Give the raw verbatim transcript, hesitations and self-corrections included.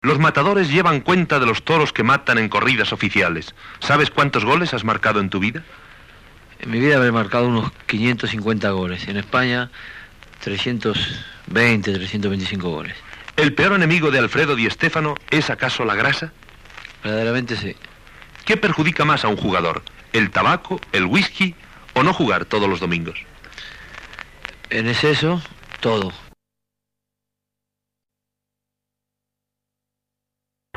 Los matadores llevan cuenta de los toros que matan en corridas oficiales. ¿Sabes cuántos goles has marcado en tu vida? En mi vida habré marcado unos quinientos cincuenta goles. En España, trescientos veinte, trescientos veinticinco goles. ¿El peor enemigo de Alfredo Di Stéfano es acaso la grasa? Verdaderamente sí. ¿Qué perjudica más a un jugador? ¿El tabaco, el whisky o no jugar todos los domingos? En exceso, todo.